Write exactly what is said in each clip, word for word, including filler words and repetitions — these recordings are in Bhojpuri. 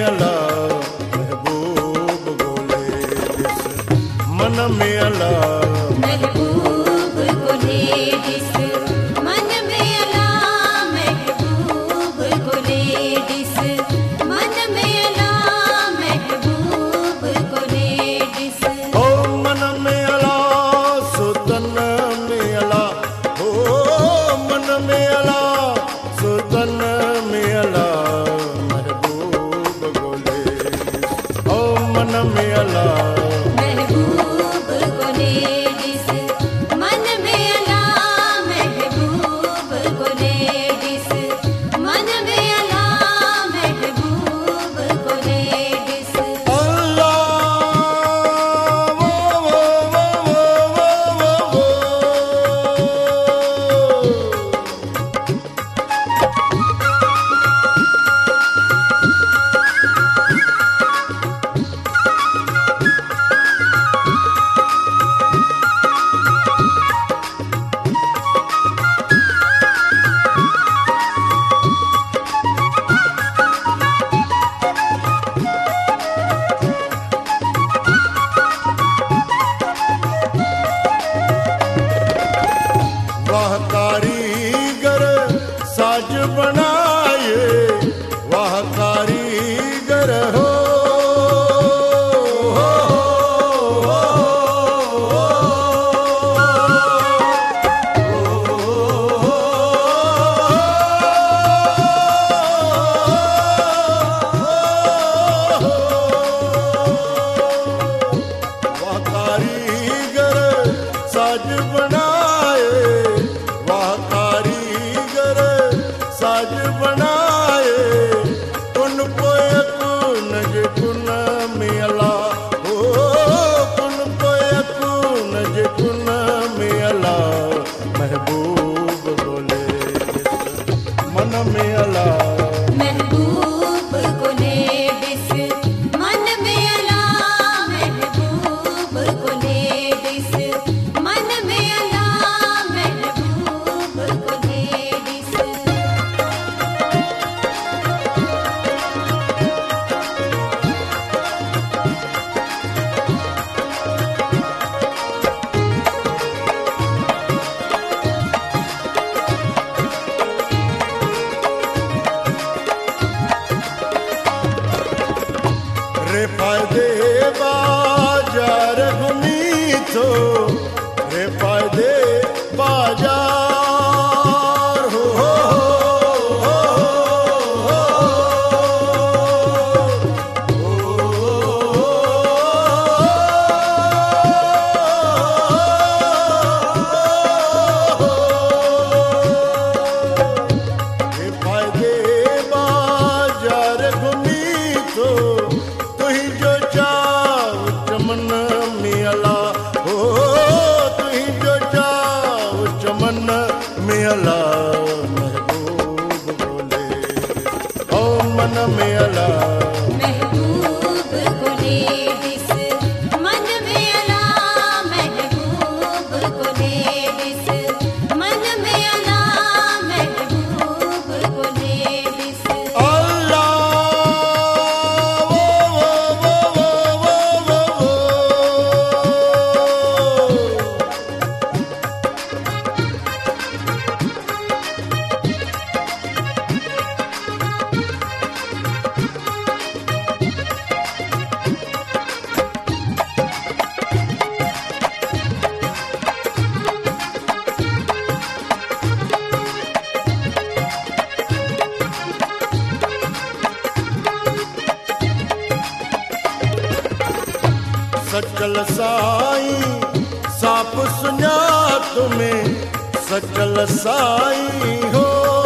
अला महबूब गोले दिस मन में अला महबूब गोले दिस मन में अला महबूब गोले दिस मन में अला महबूब गोले दिस ओ मन में अला सुतन में अला ओ मन में अला सुतन में अला महबूब गोले ओ मन में अला महबूब गोले दिस मन में अला महबूब गोले दिस मन में अला महबूब गोले दिस अल्लाह वो वो वो वो वो वो वाह कारीगर साज बनाए वाह कारीगर हो वाह कारीगर साज बनाए वाह कारीगर साज बनाए कुन पोए कुन जे कुन में अला ओ कुन पोए कुन जे कुन में अला महबूब गोले मन में अला महबूब गोले दिस मन में अला महबूब गोले दिस मन में अला महबूब गोले दिस रे फायदे बाजार घुमी थो रे फायदे बाजार हो हो हो रे फायदे बाजार घुमी थो तुही जो चाव चमन में अला हो तुही जो चाव चमन में अला महबूब गोले ओ मन में अला महबूब गोले दिस मन में अला महबूब गोले दिस मन में अला महबूब गोले दिस अल्लाह वो वो वो वो वो वो सचल साईं साप सुञात में सचल साईं हो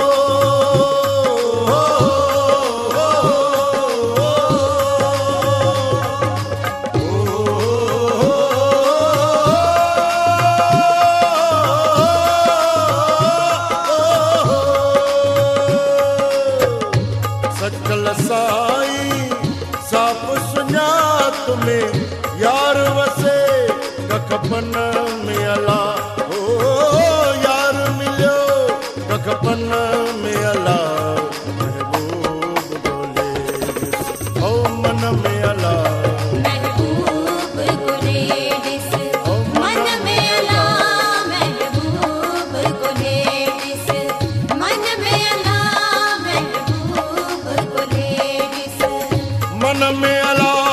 सचल साईं साप सुञात में यार वसे कखपन में अला हो यार मिलियो कखपन में अला महबूब गोले ओ मन में अला महबूब को लेडिस मन में अला महबूब को लेडिस मन में अला महबूब को लेडिस मन में अला